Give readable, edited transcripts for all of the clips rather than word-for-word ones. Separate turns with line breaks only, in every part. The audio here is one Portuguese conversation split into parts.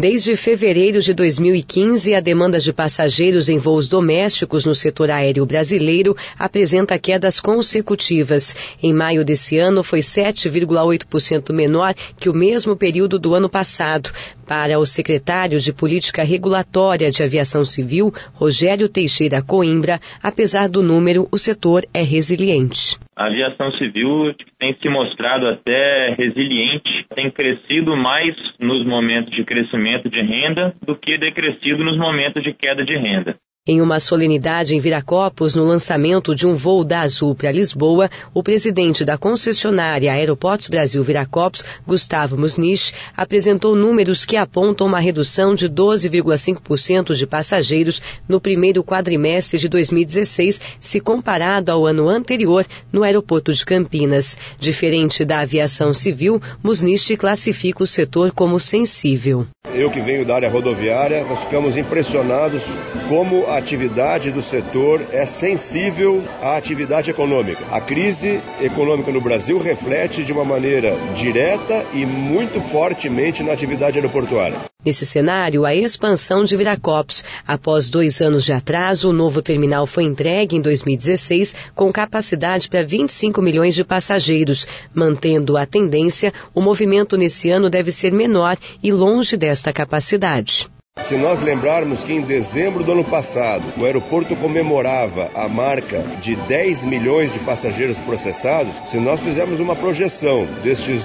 Desde fevereiro de 2015, a demanda de passageiros em voos domésticos no setor aéreo brasileiro apresenta quedas consecutivas. Em maio desse ano, foi 7,8% menor que o mesmo período do ano passado. Para o secretário de Política Regulatória de Aviação Civil, Rogério Teixeira Coimbra, apesar do número, o setor é resiliente.
A aviação civil tem se mostrado até resiliente, tem crescido mais nos momentos de crescimento de renda do que decrescido nos momentos de queda de renda.
Em uma solenidade em Viracopos, no lançamento de um voo da Azul para Lisboa, o presidente da concessionária Aeroportos Brasil Viracopos, Gustavo Musnich, apresentou números que apontam uma redução de 12,5% de passageiros no primeiro quadrimestre de 2016, se comparado ao ano anterior no aeroporto de Campinas. Diferente da aviação civil, Musnich classifica o setor como sensível.
Eu que venho da área rodoviária, nós ficamos impressionados como a atividade do setor é sensível à atividade econômica. A crise econômica no Brasil reflete de uma maneira direta e muito fortemente na atividade aeroportuária.
Nesse cenário, a expansão de Viracopos. Após 2 anos de atraso, o novo terminal foi entregue em 2016 com capacidade para 25 milhões de passageiros. Mantendo a tendência, o movimento nesse ano deve ser menor e longe desta capacidade.
Se nós lembrarmos que em dezembro do ano passado o aeroporto comemorava a marca de 10 milhões de passageiros processados, se nós fizermos uma projeção destes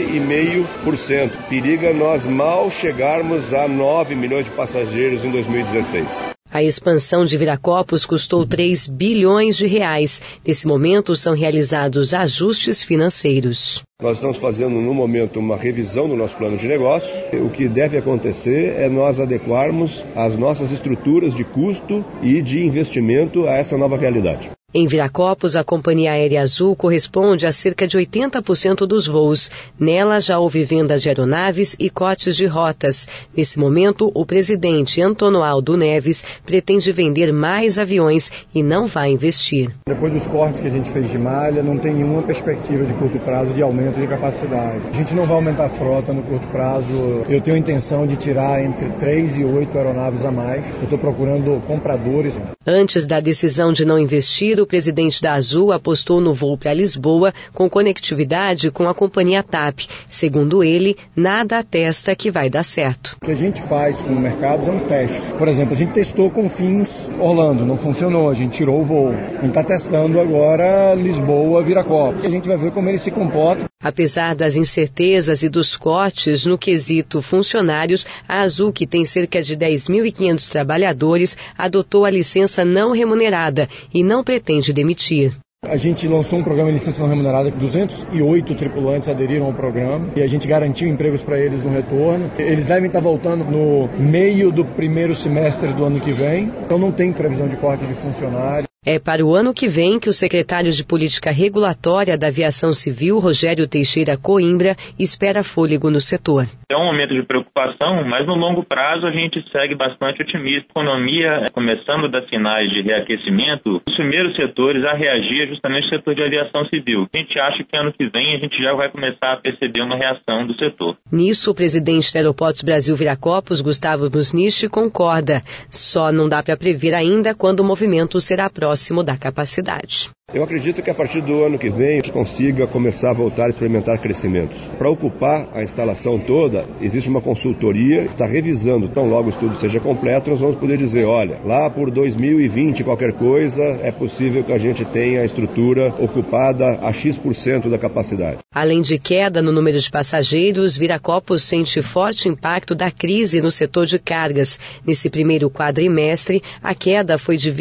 12,5%, periga nós mal chegarmos a 9 milhões de passageiros em 2016.
A expansão de Viracopos custou 3 bilhões de reais. Nesse momento, são realizados ajustes financeiros.
Nós estamos fazendo, no momento, uma revisão do nosso plano de negócio. O que deve acontecer é nós adequarmos as nossas estruturas de custo e de investimento a essa nova realidade.
Em Viracopos, a Companhia Aérea Azul corresponde a cerca de 80% dos voos. Nela já houve venda de aeronaves e cotes de rotas. Nesse momento, o presidente Antonoaldo Neves pretende vender mais aviões e não vai investir.
Depois dos cortes que a gente fez de malha, não tem nenhuma perspectiva de curto prazo de aumento de capacidade. A gente não vai aumentar a frota no curto prazo. Eu tenho a intenção de tirar entre 3 e 8 aeronaves a mais. Eu estou procurando compradores.
Antes da decisão de não investir, o presidente da Azul apostou no voo para Lisboa com conectividade com a companhia TAP. Segundo ele, nada atesta que vai dar certo.
O que a gente faz com o mercado é um teste. Por exemplo, a gente testou Confins Orlando, não funcionou, a gente tirou o voo. A gente está testando agora Lisboa, Viracopos. A gente vai ver como ele se comporta.
Apesar das incertezas e dos cortes no quesito funcionários, a Azul, que tem cerca de 10.500 trabalhadores, adotou a licença não remunerada e não pretende demitir.
A gente lançou um programa de licença não remunerada, 208 tripulantes aderiram ao programa e a gente garantiu empregos para eles no retorno. Eles devem estar voltando no meio do primeiro semestre do ano que vem, então não tem previsão de corte de funcionários.
É para o ano que vem que o secretário de Política Regulatória da Aviação Civil, Rogério Teixeira Coimbra, espera fôlego no setor.
É um momento de preocupação, mas no longo prazo a gente segue bastante otimista. A economia, começando a dar sinais de reaquecimento, os primeiros setores a reagir é justamente o setor de aviação civil. A gente acha que ano que vem a gente já vai começar a perceber uma reação do setor.
Nisso, o presidente da Aeroportos Brasil Viracopos, Gustavo Musnich, concorda. Só não dá para prever ainda quando o movimento será próximo da capacidade.
Eu acredito que a partir do ano que vem a gente consiga começar a voltar a experimentar crescimentos. Para ocupar a instalação toda, existe uma consultoria que está revisando, tão logo o estudo seja completo, nós vamos poder dizer, olha, lá por 2020 qualquer coisa, é possível que a gente tenha a estrutura ocupada a X% da capacidade.
Além de queda no número de passageiros, Viracopos sente forte impacto da crise no setor de cargas. Nesse primeiro quadrimestre, a queda foi de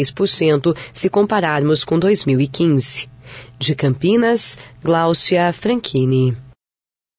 23%, se compararmos com 2015. De Campinas, Gláucia Franchini.